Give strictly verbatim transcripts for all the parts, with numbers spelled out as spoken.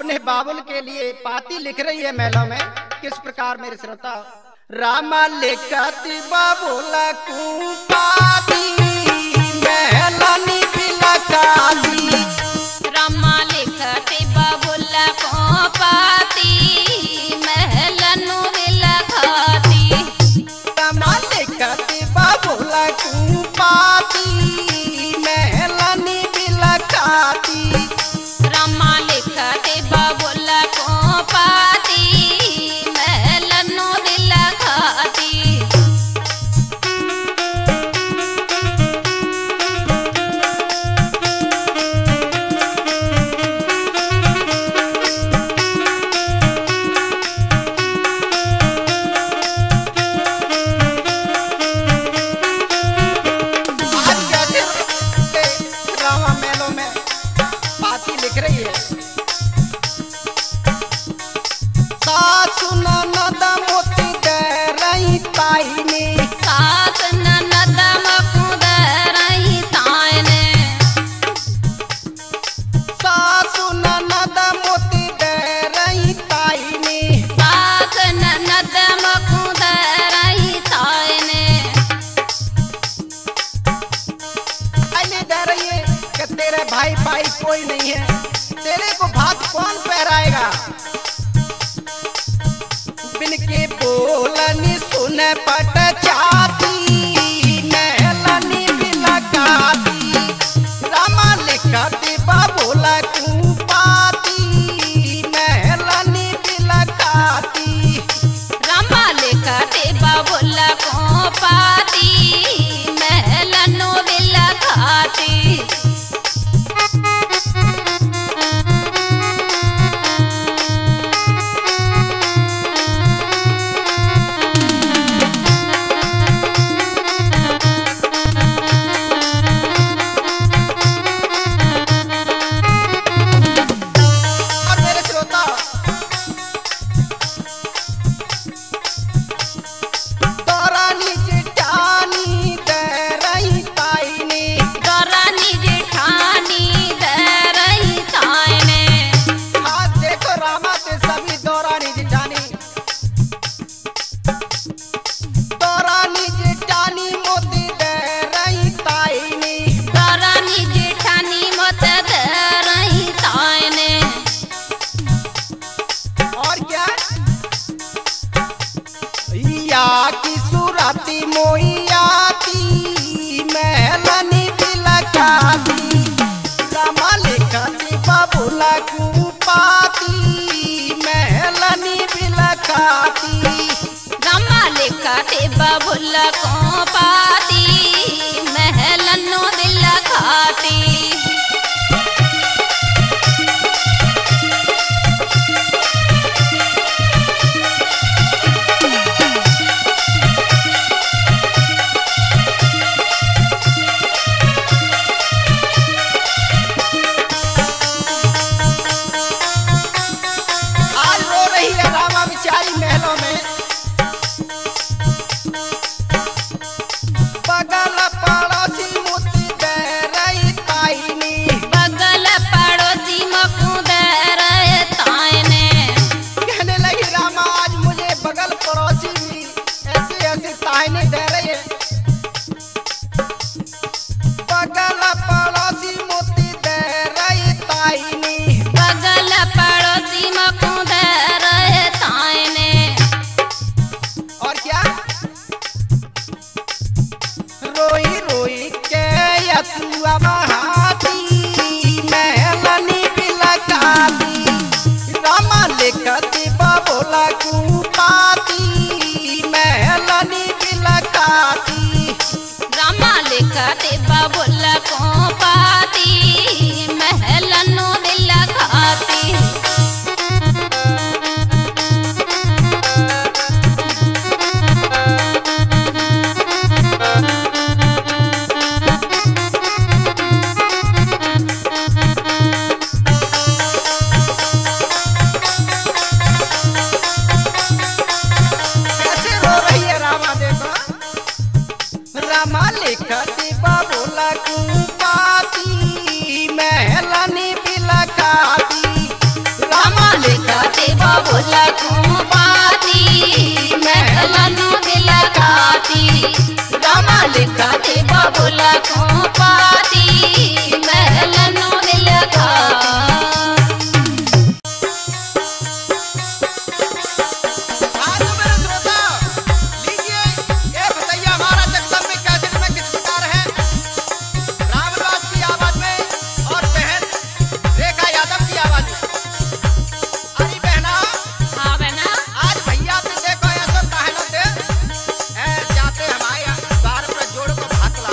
अपने बाबुल के लिए पाती लिख रही है मेलों में। किस प्रकार मेरे श्रोता? रामा लिखती बाबुला को पाती मेलानी बिलकाती, रामा लिखती बाबुला को पाती महलनु बिलखाती, रामा लिखती बाबुला को पाती मेलानी बिलकाती, रामा लिखती बाबुला को पाती महलनु बिलखाती। लिख रही है सासु ननद मोती दे रही ताई ने, सास ननद मकुद रही ताई ने, सासु ननद मोती दे रही ताई ने, सास ननद मकुद रही ताई ने। आईने दे रही है कि तेरे भाई भाई कोई नहीं है, तेरे को भात कौन पहराएगा? बिन के बोलनी सुन पट चाती मेलानी बिलकाती, रामा लिखती बाबुला को पाती मेलानी बिलकाती, रामा लिखती बाबुला को पाती महलनु बिलखाती। की सुराती मोइयाती मेलानी बिलकाती, रामा लिखती बाबुला को पाती मेलानी बिलकाती, रामा लिखती बाबुला को पाती महलनु बिलखाती। महलों में बगल पड़ोसी मोती दे रही ताई ने, बगल पड़ोसी मकुद रही ताई ने, कहने लगी रामा आज मुझे बगल पड़ोसी भी ऐसे ऐसे ताई ने दे रही है। बगल पड़ोसी मोती दे रही ताई ने, बगल पड़ोसी मकुद रही ताई ने। और क्या रोई रोई के यसुआ बहाती मेलानी बिलकाती, रामा लिखती बाबुला को पाती मेलानी बिलकाती, रामा लिखती बाबुला को पाती महलनु बिलखाती। रामा लिखती बाबुला को को पाती महलनो दिल खाती रामा लिखते बबुला को पाती महलनो दिल खाती। जोड़ को भात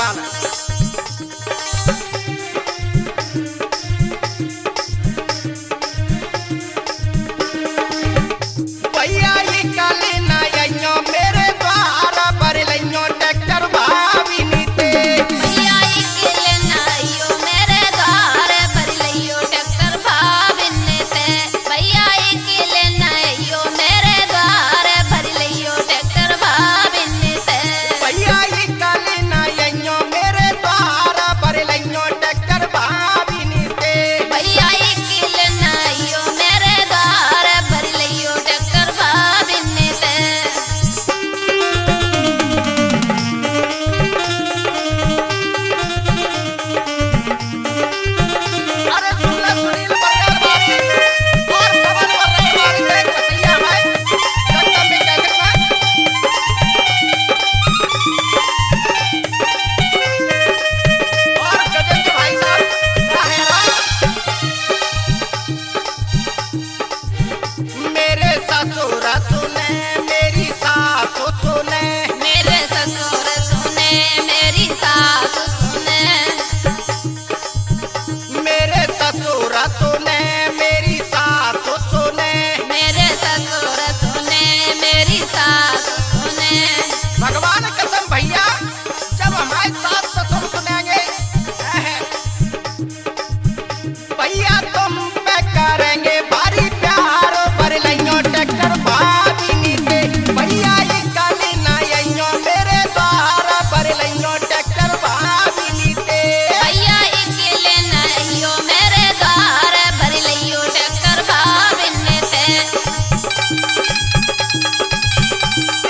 हाल है। भैया ये काले ना आइयो मेरे द्वार पर लइयो ट्रैक्टर भाभी नीते। भैया इकले नाइयो मेरे द्वार पर लियो ट्रैक्टर भाभी ते। भैया इकले नाइयो मेरे द्वार पर लियो ट्रैक्टर भाभी ते। भैया ये काले ना आइयो मेरे द्वार पर लइयो ट्रैक्टर भाभी नीते। भैया इकले नाइयो मेरे द्वार पर लियो ट्रैक्टर भाभी ते। अरे सुन ले सुनील बरकर बारी और डबल बरकर बारी में एक बतैया है डॉक्टर में क्या करना और गजेंद्र भाई साहब क्या है ना मेरे ससुर सुने मेरी सास सुने मेरे ससुर सुने मेरी सास सुने। मेरे ससुर सुने मेरी सास सुने मेरे ससुर सुने मेरी सास सुने। भगवान कसम भैया जब हमारे सास ससुर सुनेंगे भैया तुम पे करेंगे भारी प्यार पर लइयो ट्रैक्टर भाभी नीते। भैया ये काली ना आइयो मेरे द्वार पर लइयो ट्रैक्टर भाभी नीते। भैया इकले नाइयो मेरे द्वार पर लियो ट्रैक्टर भाभी ते।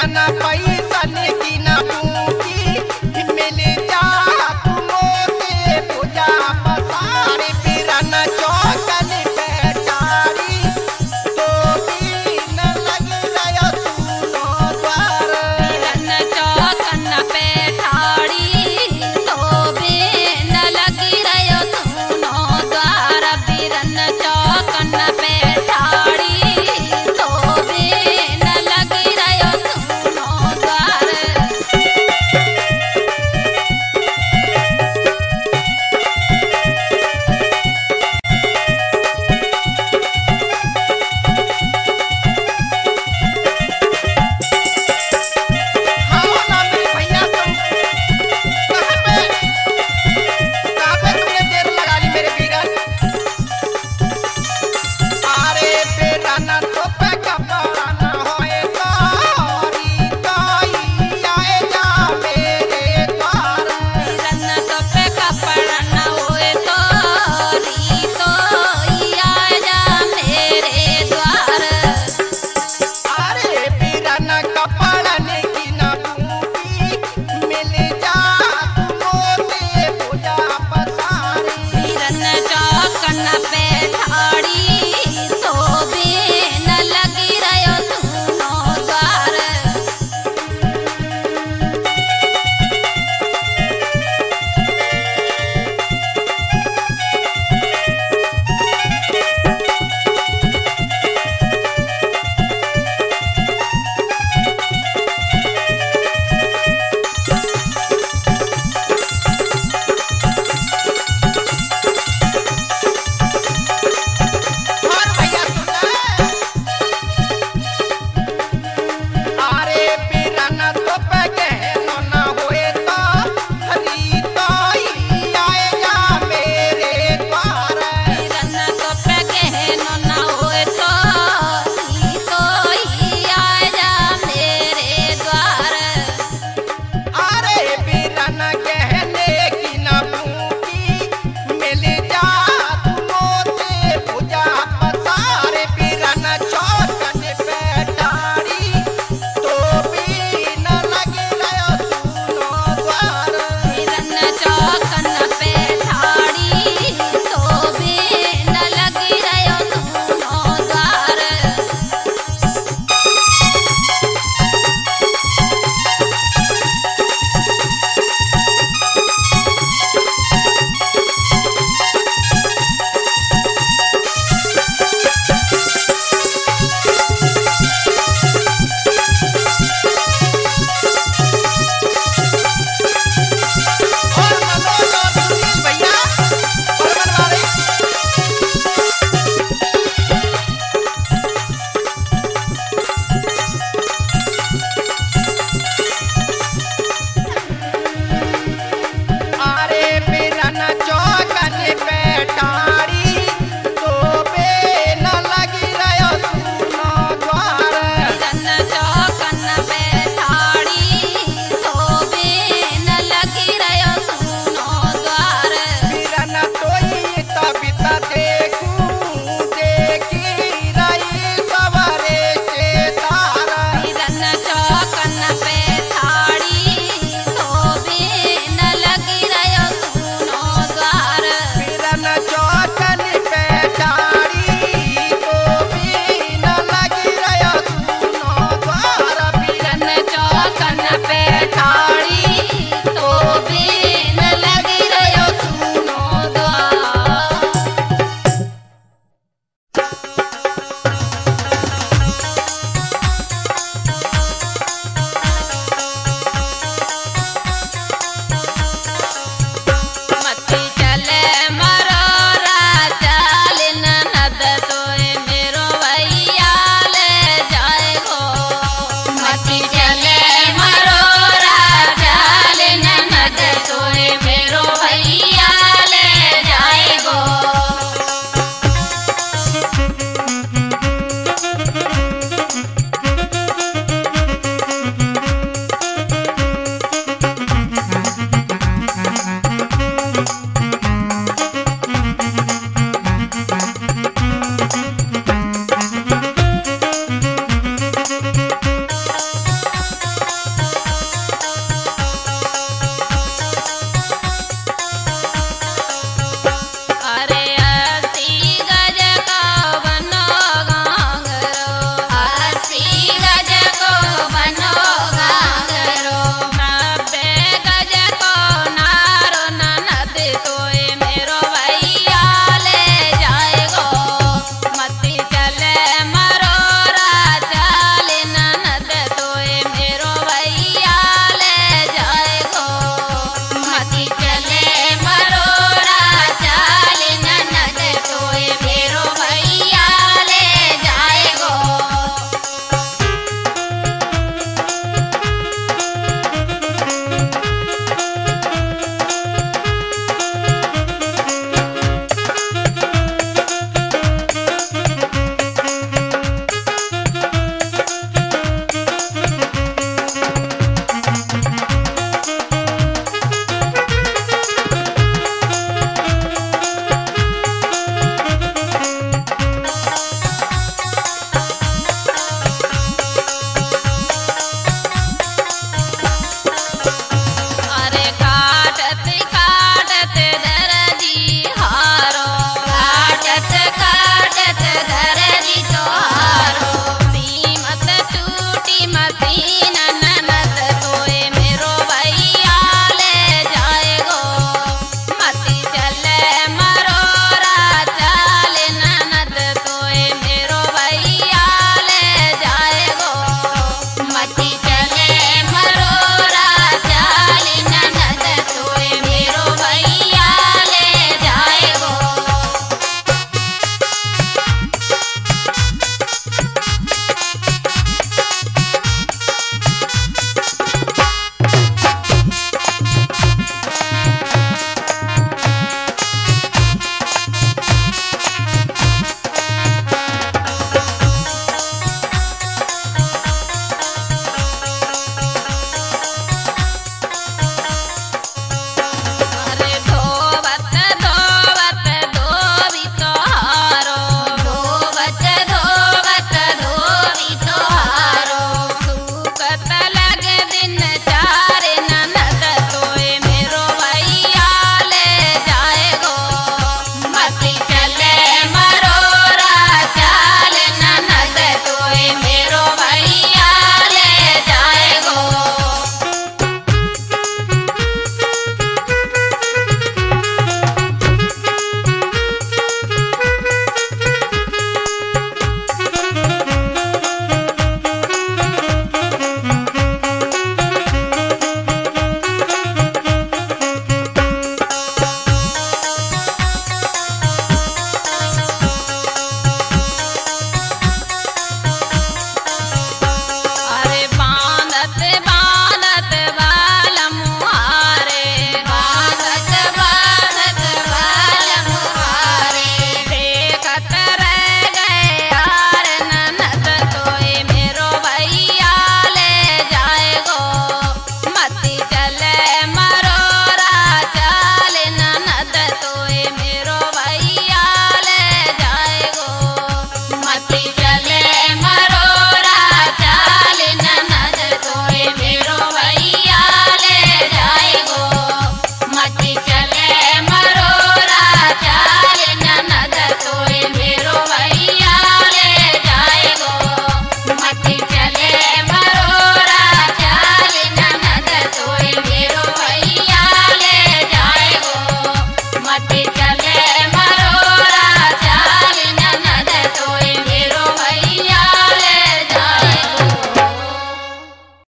बिरना पैसन की ना पूकी मिल जा तुमोते पूजा पसारे बिरना चौकन बैठारी तो भी न लग रहा सुनो द्वार बिरन चौकन पे ठाड़ी तो भी न लगी रहो सुनो द्वार बिरन चौकन पे ठाड़ी तो भी न लगी रहो सुनो द्वार हाँ ना मेरे भैया तुम कहाँ पे कहाँ पे तुमने देर लगा ली मेरे बीरन अरे बेटा ना तो पे कपड़ा ना होए तारी ताई आए जा मेरे द्वार बिरन तो पे कपड़ा न होए तो री तो आ जा मेरे द्वार अरे बीरन कपड़न की ना पूकी मिल जा तुमोते पूजा पसारी बिरन चौकन पे ठाड़ी तो भी न लगी रहो सुनो द्वार और भैया सुन अरे बिरन तो पे कहनो ना होए तो हरी ताई आए जा मेरे द्वार बिरन तो पे कहनो न होए तो री तो आ जा मेरे द्वार अरे बिरन कहने की ना पूकी मिल जा तुमोते पूजा पसारे बिरन चौकन पे डारी तो भी न लगे रहो सुनो द्वार बिरन चौकन पे ठाड़ी तो भी न लगी रहो सुनो द्वार और मनोज और सुनील भैया बर्मन वाले अरे बिरन चौकन पे डारी तो बे न लगी रहो सुनो द्वार बिरन चौकन पे ठाड़ी तो भी न लगी रहो सुनो द्वार बिरन तोई तबिता देखूं देखी रही सवरे से तारा बिरन चौकन